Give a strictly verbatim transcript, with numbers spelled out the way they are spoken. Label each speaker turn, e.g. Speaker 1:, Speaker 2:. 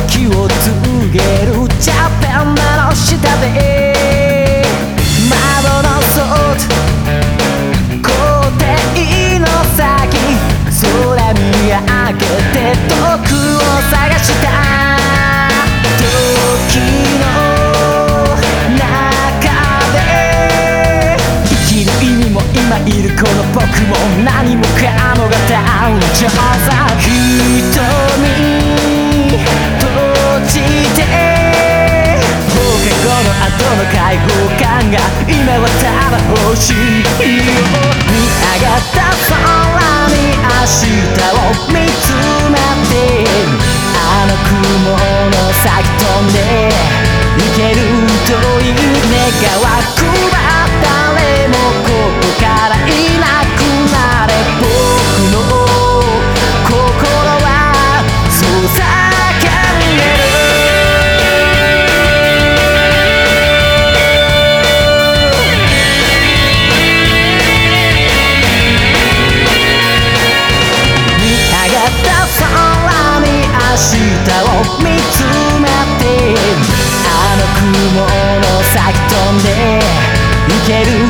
Speaker 1: 時を告げるジャパンの下で窓の外校庭の先空見上げて遠くを探した時の中で生きる意味も今いるこの僕も何もかもが誕生さ瞳閉じて放課後の後の解放感が今はただ欲しいよ見上がった空に明日を見つめてあの雲の先飛んで行けるという願わくば誰もここからいなくなれ僕の心はそう叫んでる明日を見つめてあの雲の先飛んで行ける